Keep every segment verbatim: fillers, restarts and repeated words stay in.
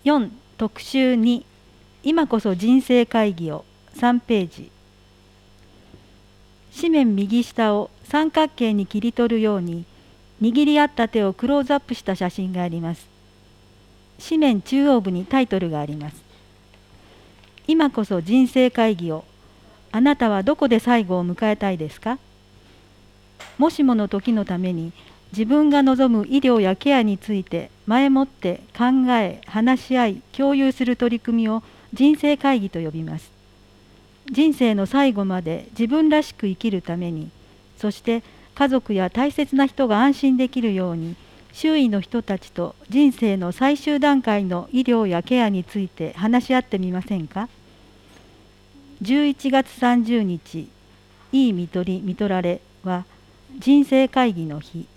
よん特集に今こそ人生会議をさんページ。紙面右下を三角形に切り取るように握り合った手をクローズアップした写真があります。紙面中央部にタイトルがあります。今こそ人生会議を。あなたはどこで最後を迎えたいですか？もしもの時のために自分が望む医療やケアについて前もって考え、話し合い、共有する取り組みを人生会議と呼びます。人生の最後まで自分らしく生きるために、そして家族や大切な人が安心できるように、周囲の人たちと人生の最終段階の医療やケアについて話し合ってみませんか？じゅういちがつさんじゅうにち、いいみとりみとられは人生会議の日。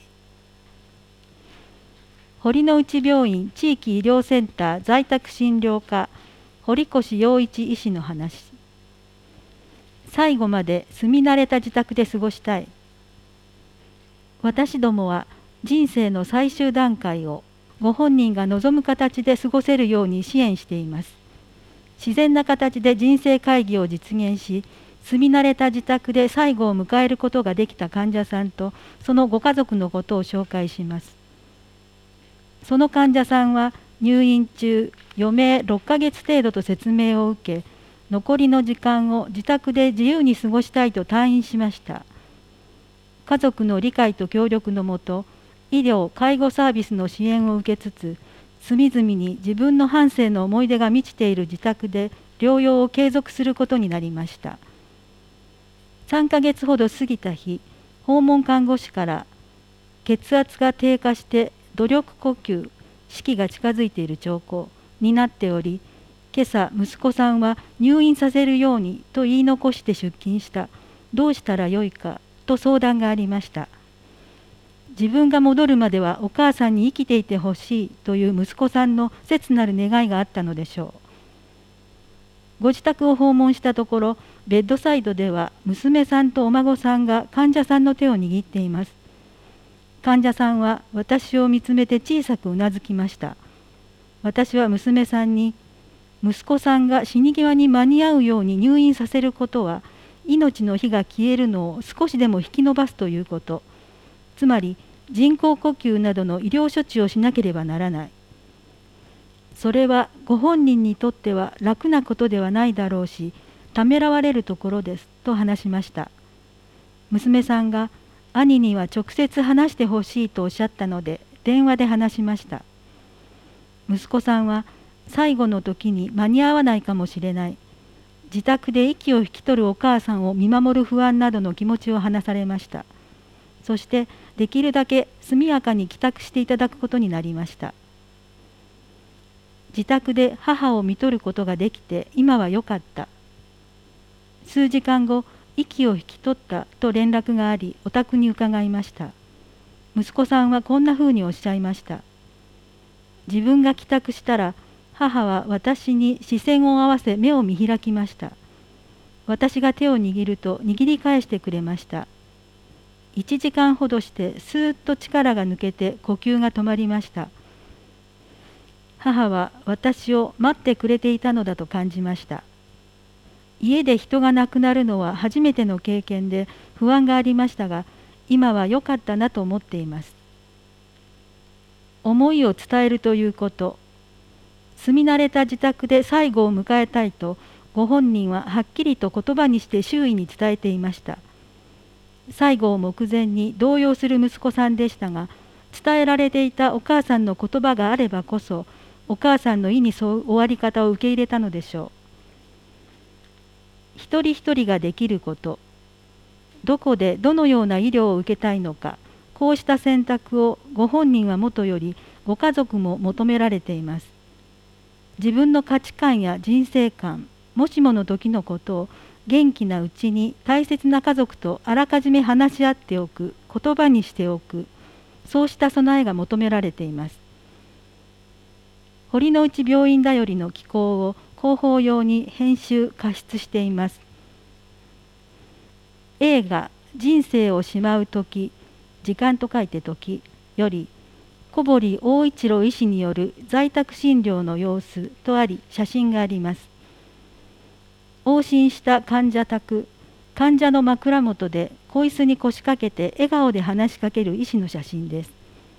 堀之内病院地域医療センター在宅診療科堀越陽一医師の話。最後まで住み慣れた自宅で過ごしたい。私どもは人生の最終段階をご本人が望む形で過ごせるように支援しています。自然な形で人生会議を実現し、住み慣れた自宅で最後を迎えることができた患者さんとそのご家族のことを紹介します。その患者さんは入院中、余命ろっかげつ程度と説明を受け、残りの時間を自宅で自由に過ごしたいと退院しました。家族の理解と協力のもと、医療・介護サービスの支援を受けつつ、隅々に自分の半生の思い出が満ちている自宅で療養を継続することになりました。さんかげつほど過ぎた日、訪問看護師から血圧が低下して努力呼吸、死期が近づいている兆候になっており、今朝息子さんは入院させるようにと言い残して出勤した。どうしたらよいかと相談がありました。自分が戻るまではお母さんに生きていてほしいという息子さんの切なる願いがあったのでしょう。ご自宅を訪問したところ、ベッドサイドでは娘さんとお孫さんが患者さんの手を握っています。患者さんは私を見つめて小さくうなずきました。私は娘さんに、息子さんが死に際に間に合うように入院させることは、命の火が消えるのを少しでも引き延ばすということ、つまり人工呼吸などの医療処置をしなければならない。それはご本人にとっては楽なことではないだろうし、ためらわれるところですと話しました。娘さんが兄には直接話してほしいとおっしゃったので電話で話しました。息子さんは最後の時に間に合わないかもしれない。自宅で息を引き取るお母さんを見守る不安などの気持ちを話されました。そしてできるだけ速やかに帰宅していただくことになりました。自宅で母を看取ることができて今は良かった。数時間後、息を引き取ったと連絡があり、お宅に伺いました。息子さんはこんなふうにおっしゃいました。自分が帰宅したら、母は私に視線を合わせ目を見開きました。私が手を握ると握り返してくれました。いちじかんほどしてスーッと力が抜けて呼吸が止まりました。母は私を待ってくれていたのだと感じました。家で人が亡くなるのは初めての経験で不安がありましたが、今は良かったなと思っています。思いを伝えるということ、住み慣れた自宅で最後を迎えたいとご本人ははっきりと言葉にして周囲に伝えていました。最後を目前に動揺する息子さんでしたが、伝えられていたお母さんの言葉があればこそ、お母さんの意に沿う終わり方を受け入れたのでしょう。一人一人ができること、どこでどのような医療を受けたいのか、こうした選択をご本人はもとよりご家族も求められています。自分の価値観や人生観、もしもの時のことを元気なうちに大切な家族とあらかじめ話し合っておく、言葉にしておく、そうした備えが求められています。堀之内病院だよりの寄稿を広報用に編集・加筆しています。映画「人生をしまう時」、時間と書いて時より、 小堀大一郎医師による在宅診療の様子とあり、写真があります。往診した患者宅、患者の枕元で小椅子に腰掛けて笑顔で話しかける医師の写真です。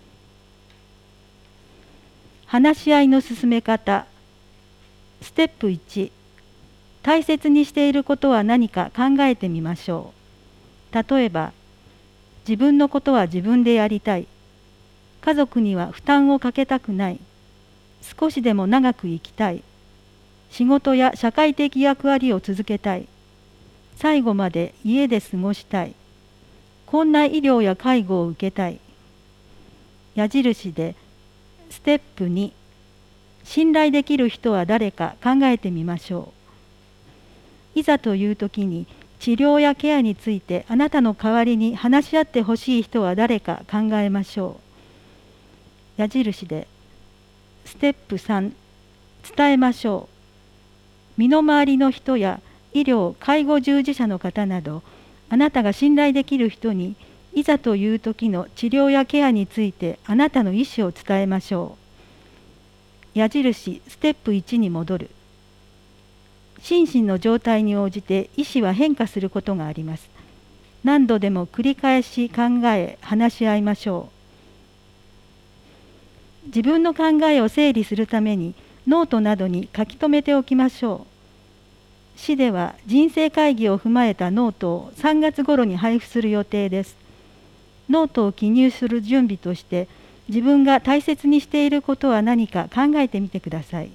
話し合いの進め方。ステップいち、大切にしていることは何か考えてみましょう。例えば、自分のことは自分でやりたい。家族には負担をかけたくない。少しでも長く生きたい。仕事や社会的役割を続けたい。最後まで家で過ごしたい。こんな医療や介護を受けたい。矢印で、ステップに、信頼できる人は誰か考えてみましょう。いざという時に治療やケアについてあなたの代わりに話し合ってほしい人は誰か考えましょう。矢印で、ステップさん、伝えましょう。身の回りの人や医療・介護従事者の方など、あなたが信頼できる人に、いざという時の治療やケアについてあなたの意思を伝えましょう。矢印、ステップいちに戻る。心身の状態に応じて意思は変化することがあります。何度でも繰り返し考え、話し合いましょう。自分の考えを整理するためにノートなどに書き留めておきましょう。市では人生会議を踏まえたノートをさんがつ頃に配布する予定です。ノートを記入する準備として自分が大切にしていることは何か考えてみてください。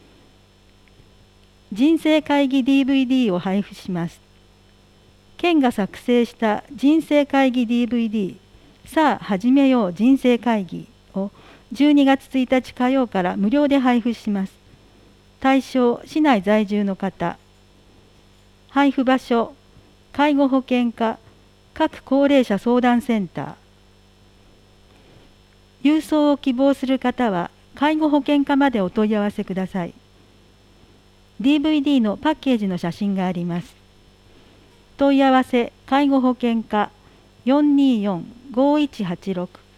人生会議 ディーブイディー を配布します。県が作成した人生会議 ディーブイディー さあ始めよう人生会議をじゅうにがつついたち火曜から無料で配布します。対象、市内在住の方。配布場所、介護保険課、各高齢者相談センター。郵送を希望する方は、介護保険課までお問い合わせください。ディーブイディー のパッケージの写真があります。問い合わせ、介護保険課 よんにーよん ごいちはちろく